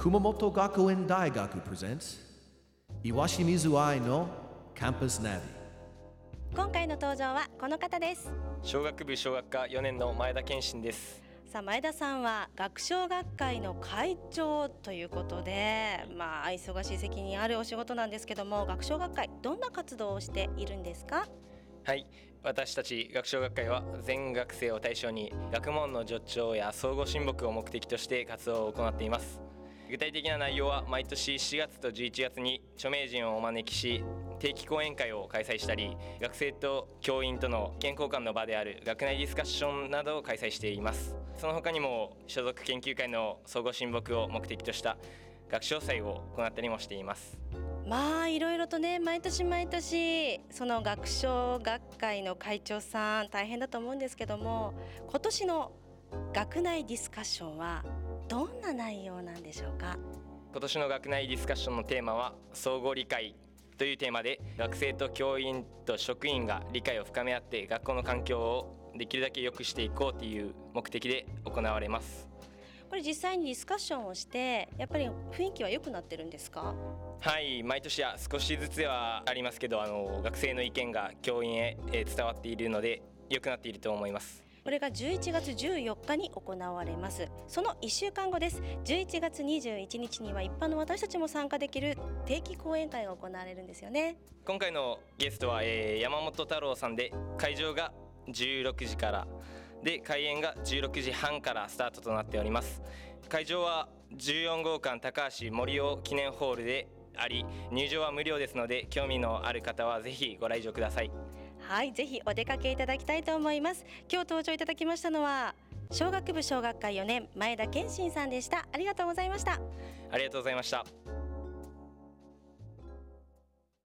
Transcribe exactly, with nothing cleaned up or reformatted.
熊本学園大学 presents 岩清水愛の Campus Navi。 今回の登場はこの方です。 小学部小学科よねんの前田健信です。 さあ前田さんは学唱学会の会長ということで、まあ忙しい責任あるお仕事なんですけども、学唱学会どんな活動をしているんですか？ はい、私たち学唱学会は全学生を対象に学問の助長や相互親睦を目的として活動を行っています。具体的な内容は毎年しがつとじゅういちがつに著名人をお招きし、定期講演会を開催したり、学生と教員との意見交換の場である学内ディスカッションなどを開催しています。その他にも所属研究会の相互親睦を目的とした学唱祭を行ったりもしています。 まあいろいろとね、毎年毎年その学唱学会の会長さん大変だと思うんですけども、今年の学内ディスカッションはどんな内容なんでしょうか？ 今年の学内ディスカッションのテーマは相互理解というテーマで、学生と教員と職員が理解を深め合って学校の環境をできるだけ良くしていこうという目的で行われます。 これ実際にディスカッションをしてやっぱり雰囲気は良くなってるんですか？ はい、毎年は少しずつではありますけど、あの学生の意見が教員へ伝わっているので良くなっていると思います。 これがじゅういちがつじゅうよっかに行われます。そのいっしゅうかんごです。じゅういちがつにじゅういちにちには一般の私たちも参加できる定期講演会が行われるんですよね。 今回のゲストは、えー、山本太郎さんで、会場がじゅうろくじからで開演がじゅうろくじはんからスタートとなっております。会場はじゅうよんごうかん高橋森尾記念ホールであり、入場は無料ですので興味のある方はぜひご来場ください。 はい、ぜひお出かけいただきたいと思います。今日登場いただきましたのは小学部小学会よねん前田健信さんでした。ありがとうございました。 ありがとうございました。